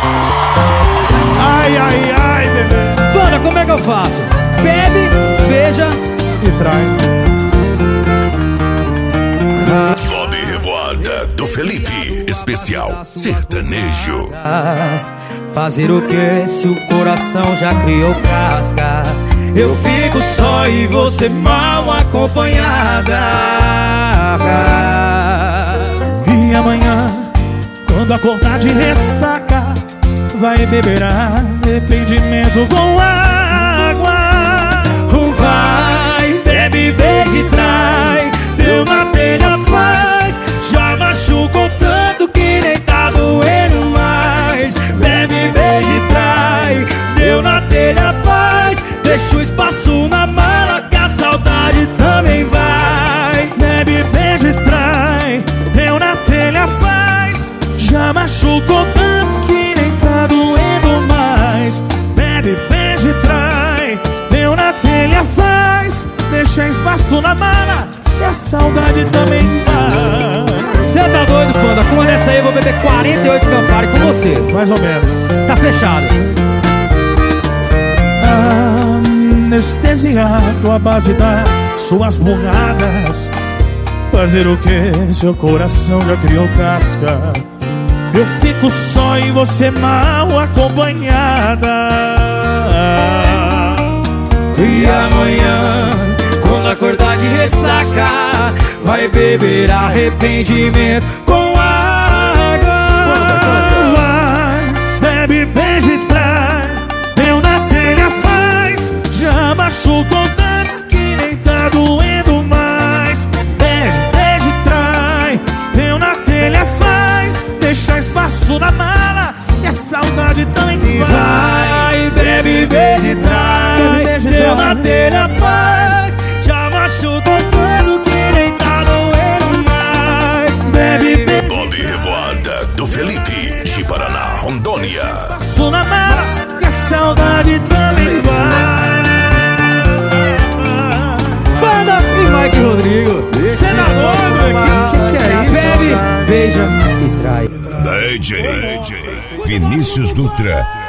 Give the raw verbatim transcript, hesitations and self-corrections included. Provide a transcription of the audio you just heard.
Ai, ai, ai, bebê. Banda, como é que eu faço? Bebe, beija e trai. Bob Revoada do Felipe, especial sertanejo. Fazer o que se o coração já criou casca? Eu fico só e você mal acompanhada. E amanhã, quando acordar de ressaca, vai beber arrependimento com água. Vai, bebe, beija e trai. Deu na telha, faz. Já machucou tanto que nem tá doendo mais. Bebe, beija e trai. Deu na telha, faz. Deixa o espaço na mala que a saudade também vai. Bebe, beija e trai. Deu na telha, faz. Já machucou tanto que nem tá doendo mais. Bebe, beija e trai. Deu na telha, faz. Deixa espaço na mala e a saudade também vai. Cê tá doido, Panda? Com uma dessa aí eu vou beber quarenta e oito Campari com você. Mais ou menos. Tá fechado. Anestesiado à base das suas burradas. Fazer o que? Seu coração já criou casca. Eu fico só e você mal acompanhada. E amanhã, quando acordar de ressaca, vai beber arrependimento com água. Vai, bebe, beija e trai. Deu na telha, faz. Já machucou tanto que nem tá doendo mais. Bebe, beija e trai. Deu na telha, faz. Deixa espaço na mala e a saudade também vai. Vai, bebe, beija e trai. Deu na telha, faz. Já machucou tanto que nem tá doendo mais. Bebe, beija. Bob Revoada do Felipe, de Paraná, Rondônia. Espaço na mala e a saudade também vai. Banda e Mike Rodrigo. Cê tá doido? Que que é isso? Bebe, beija e trai. D J Vinícius Dutra